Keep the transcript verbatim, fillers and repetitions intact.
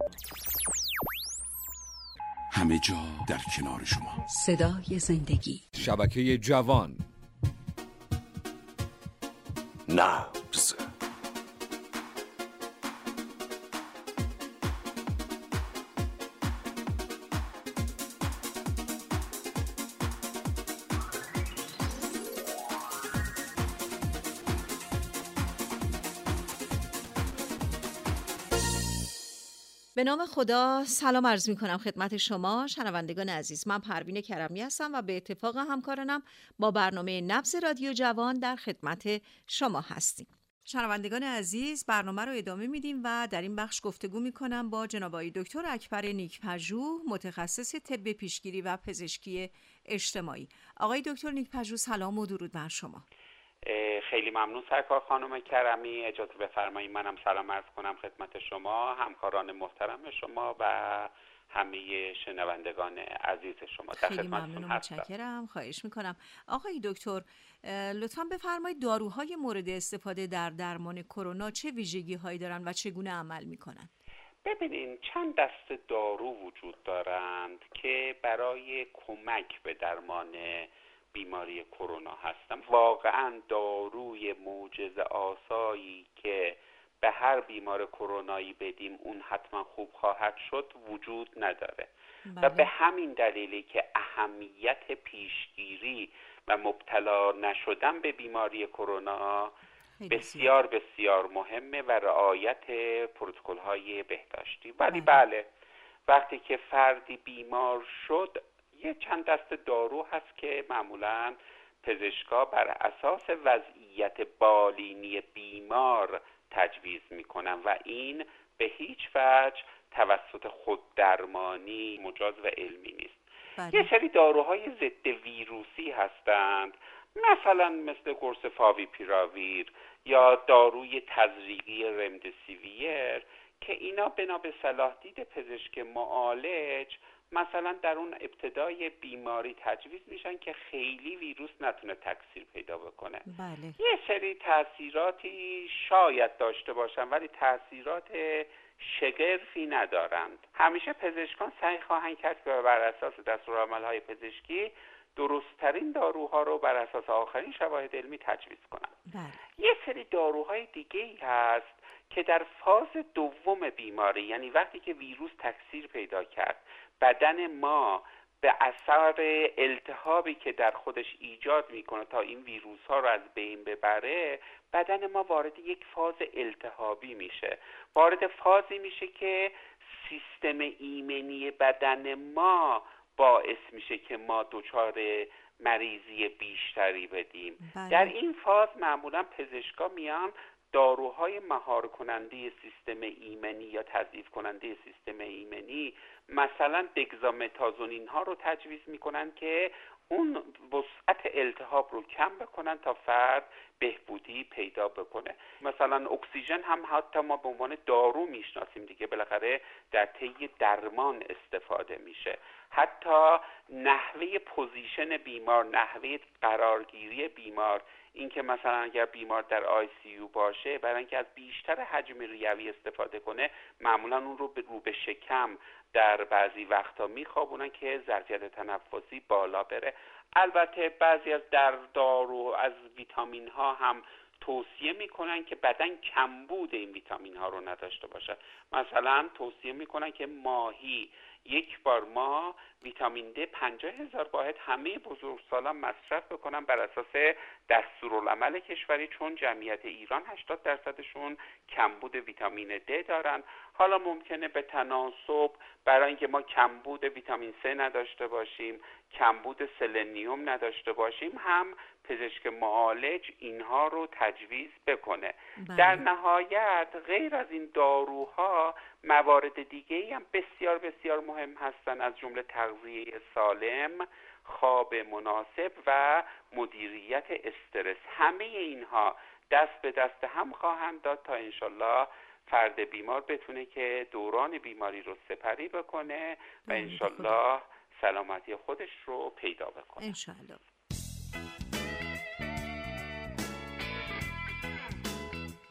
همه جا در کنار شما. صدای زندگی. شبکه جوان. نبض. به نام خدا سلام عرض می کنم خدمت شما شنوندگان عزیز. من پروین کرمی هستم و به اتفاق همکارانم با برنامه نبض رادیو جوان در خدمت شما هستیم. شنوندگان عزیز، برنامه رو ادامه میدیم و در این بخش گفتگو می کنم با جناب آقای دکتر اکبر نیک‌پژوه، متخصص طب پیشگیری و پزشکی اجتماعی. آقای دکتر نیک‌پژوه، سلام و درود بر شما. خیلی ممنون سرکار خانم کرمی. اجازه بفرمایید منم سلام عرض کنم خدمت شما، همکاران محترم شما و همه شنوندگان عزیز شما. در خیلی ممنون و متشکرم. خواهش میکنم. آقای دکتر لطفاً بفرمایید داروهای مورد استفاده در درمان کرونا چه ویژگی هایی دارن و چگونه عمل میکنن؟ ببینین چند دسته دارو وجود دارند که برای کمک به درمان بیماری کرونا هستم. واقعا داروی معجزه آسایی که به هر بیمار کرونایی بدیم اون حتما خوب خواهد شد وجود نداره. بله. و به همین دلیلی که اهمیت پیشگیری و مبتلا نشدن به بیماری کرونا بسیار بسیار مهمه و رعایت پروتکل‌های بهداشتی. ولی بله. بله وقتی که فردی بیمار شد یه چند دسته دارو هست که معمولاً پزشکا بر اساس وضعیت بالینی بیمار تجویز میکنن و این به هیچ وجه توسط خوددرمانی مجاز و علمی نیست. بله. یه سری داروهای ضد ویروسی هستند، مثلا مثل قرص فاویپیراویر یا داروی تزریقی رمدسیویر که اینا بنا به صلاح دید پزشک معالج مثلا در اون ابتدای بیماری تجویز میشن که خیلی ویروس نتونه تکثیر پیدا بکنه. بله. یه سری تاثیراتی شاید داشته باشن ولی تاثیرات شگرفی ندارند. همیشه پزشکان سعی خواهند کرد که بر اساس دستورالعمل‌های پزشکی درست‌ترین داروها رو بر اساس آخرین شواهد علمی تجویز کنند. بله. یه سری داروهای دیگه‌ای هست که در فاز دوم بیماری، یعنی وقتی که ویروس تکثیر پیدا کرد، بدن ما به اثر التهابی که در خودش ایجاد میکنه تا این ویروس ها رو از بین ببره، بدن ما وارد یک فاز التهابی میشه، وارد فازی میشه که سیستم ایمنی بدن ما باعث میشه که ما دچار مریضی بیشتری بدیم. بله. در این فاز معمولا پزشکا میان داروهای مهار کننده سیستم ایمنی یا تضعیف کننده سیستم ایمنی مثلا دگزامتازونین ها رو تجویز میکنن که اون وسعت التهاب رو کم بکنن تا فرد بهبودی پیدا بکنه. مثلا اکسیژن هم حتی ما به عنوان دارو میشناسیم دیگه، بالاخره در طی درمان استفاده میشه. حتی نحوه پوزیشن بیمار، نحوه قرارگیری بیمار، این که مثلا اگر بیمار در آی سی یو باشه برای اینکه از بیشتر حجم ریوی استفاده کنه معمولا اون رو به رو به شکم در بعضی وقتا میخوابونن که ظرفیت تنفسی بالا بره. البته بعضی از در دارو از ویتامین ها هم توصیه میکنن که بدن کمبود این ویتامین ها رو نداشته باشه. مثلا توصیه میکنن که ماهی یک بار ما ویتامین د پنجاه هزار واحد همه بزرگسالان مصرف بکنن بر اساس دستورالعمل کشوری، چون جمعیت ایران هشتاد درصدشون کمبود ویتامین د دارن. حالا ممکنه به تناسب برای اینکه ما کمبود ویتامین س نداشته باشیم، کمبود سلنیوم نداشته باشیم، هم پزشک معالج اینها رو تجویز بکنه. بله. در نهایت غیر از این داروها موارد دیگه‌ای هم بسیار بسیار مهم هستن، از جمله تغذیه سالم، خواب مناسب و مدیریت استرس. همه اینها دست به دست هم خواهند داد تا انشالله فرد بیمار بتونه که دوران بیماری رو سپری بکنه و انشالله سلامتی خودش رو پیدا بکنه. انشالله.